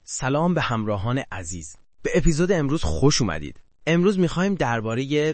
سلام به همراهان عزیز. به اپیزود امروز خوش اومدید. امروز میخوایم درباره یه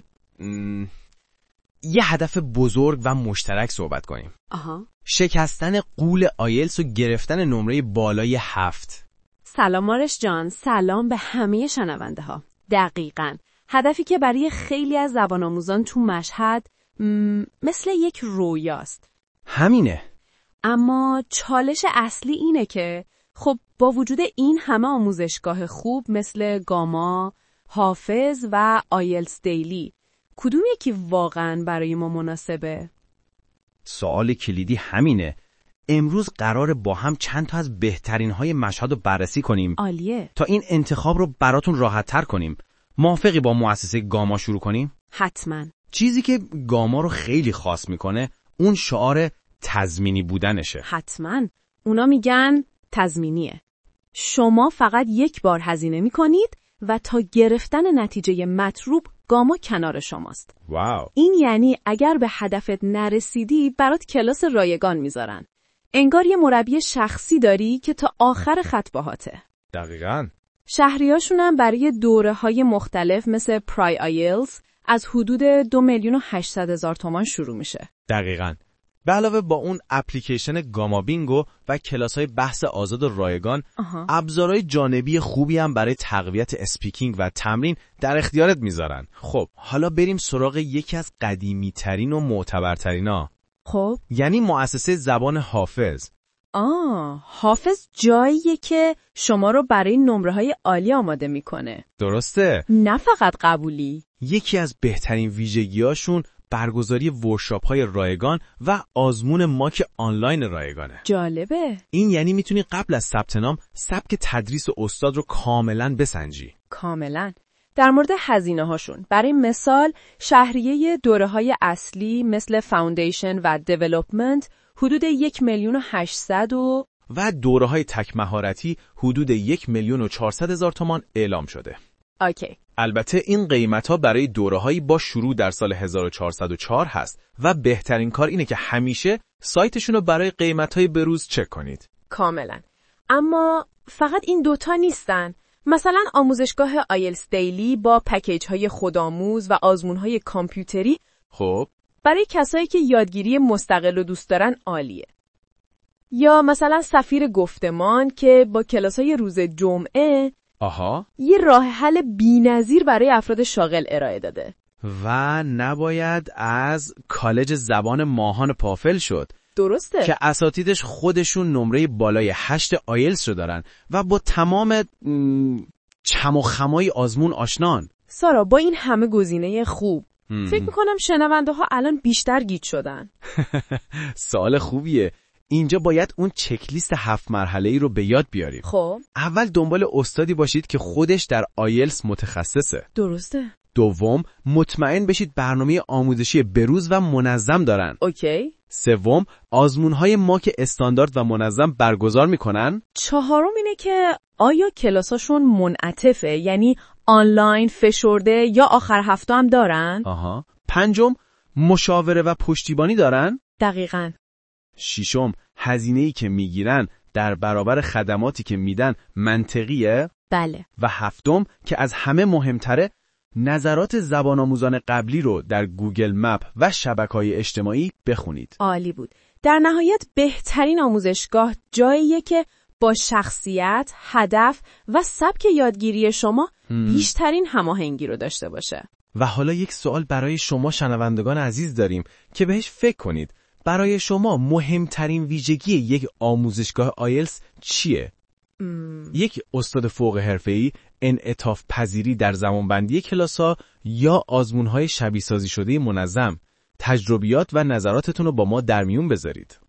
هدف بزرگ و مشترک صحبت کنیم. شکستن غول آیلتس و گرفتن نمره بالای 7. سلام آرش جان، سلام به همه شنونده ها. دقیقاً هدفی که برای خیلی از زبان آموزان تو مشهد مثل یک رویاست. همینه. اما چالش اصلی اینه که خب با وجود این همه آموزشگاه خوب مثل گاما، حافظ و آیلتس دیلی، کدوم یکی واقعاً برای ما مناسبه؟ سوال کلیدی همینه. امروز قراره با هم چند تا از بهترین های مشهد رو بررسی کنیم. عالیه. تا این انتخاب رو براتون راحت تر کنیم. موافقی با مؤسسه گاما شروع کنیم؟ حتماً. چیزی که گاما رو خیلی خاص میکنه اون شعار تضمینی بودنشه. حتماً. اونا میگن تضمینیه. شما فقط یک بار هزینه میکنید و تا گرفتن نتیجه مطلوب گاما کنار شماست. واو. این یعنی اگر به هدفت نرسیدی برات کلاس رایگان میذارن. انگار یه مربی شخصی داری که تا آخر خط باهاته. دقیقاً. شهریاشون هم برای دوره‌های مختلف مثل پرای آیلتس از حدود 2,800,000 تومان شروع میشه. دقیقاً. به علاوه با اون اپلیکیشن گاما بینگو و کلاس‌های بحث آزاد و رایگان، ابزارهای جانبی خوبی هم برای تقویت اسپیکینگ و تمرین در اختیارت میذارن. خب حالا بریم سراغ یکی از قدیمی‌ترین و معتبرترینا. خب یعنی مؤسسه زبان حافظ. حافظ جاییه که شما رو برای نمره‌های عالی آماده میکنه. درسته؟ نه فقط قبولی. یکی از بهترین ویژگی‌هاشون برگزاری ورکشاپ‌های رایگان و آزمون ماک آنلاین رایگانه. جالبه. این یعنی میتونی قبل از ثبت نام سبک تدریس استاد رو کاملاً بسنجی. کاملاً. در مورد هزینه هاشون، برای مثال شهریه دوره‌های اصلی مثل فاوندیشن و دیولپمنت حدود 1,800,000 و دوره‌های تک مهارتی حدود 1,400,000 تومان اعلام شده. اوکی. البته این قیمت‌ها برای دوره‌هایی با شروع در سال 1404 هست و بهترین کار اینه که همیشه سایتشون رو برای قیمت‌های بروز چک کنید. کاملا. اما فقط این دوتا نیستن. مثلا آموزشگاه آیلتس دیلی با پکیج‌های خودآموز و آزمون‌های کامپیوتری خب برای کسایی که یادگیری مستقل رو دوست دارن عالیه. یا مثلا سفیر گفتمان که با کلاس‌های روز جمعه یه راه حل بی‌نظیر برای افراد شاغل ارائه داده. و نباید از کالج زبان ماهان پافل شد. درسته. که اساتیدش خودشون نمره بالای 8 آیلتس رو دارن و با تمام چم و خمای آزمون آشنان. سارا، با این همه گزینه خوب فکر میکنم شنونده ها الان بیشتر گیج شدن. سوال خوبیه. اینجا باید اون چکلیست 7 مرحله‌ای رو به یاد بیاریم. خب اول دنبال استادی باشید که خودش در آیلتس متخصصه. درسته. دوم، مطمئن بشید برنامه آموزشی بروز و منظم دارن. اوکی. سوم، آزمون‌های ماک استاندارد و منظم برگزار میکنن. چهارم اینه که آیا کلاساشون منعطفه، یعنی آنلاین، فشرده یا آخر هفته هم دارن؟ پنجم، مشاوره و پشتیبانی دارن. دقیقاً. ششم، هزینه‌ای که میگیرن در برابر خدماتی که میدن منطقیه. بله. و هفتم که از همه مهمتره، نظرات زبان آموزان قبلی رو در گوگل مپ و شبکه‌های اجتماعی بخونید. عالی بود. در نهایت بهترین آموزشگاه جاییه که با شخصیت، هدف و سبک یادگیری شما بیشترین هماهنگی رو داشته باشه. و حالا یک سوال برای شما شنوندگان عزیز داریم که بهش فکر کنید. برای شما مهمترین ویژگی یک آموزشگاه آیلتس چیه؟ یک استاد فوق حرفه‌ای، انعطاف پذیری در زمانبندی کلاس‌ها یا آزمون‌های شبیه سازی شده منظم؟ تجربیات و نظراتتون رو با ما در میون بذارید.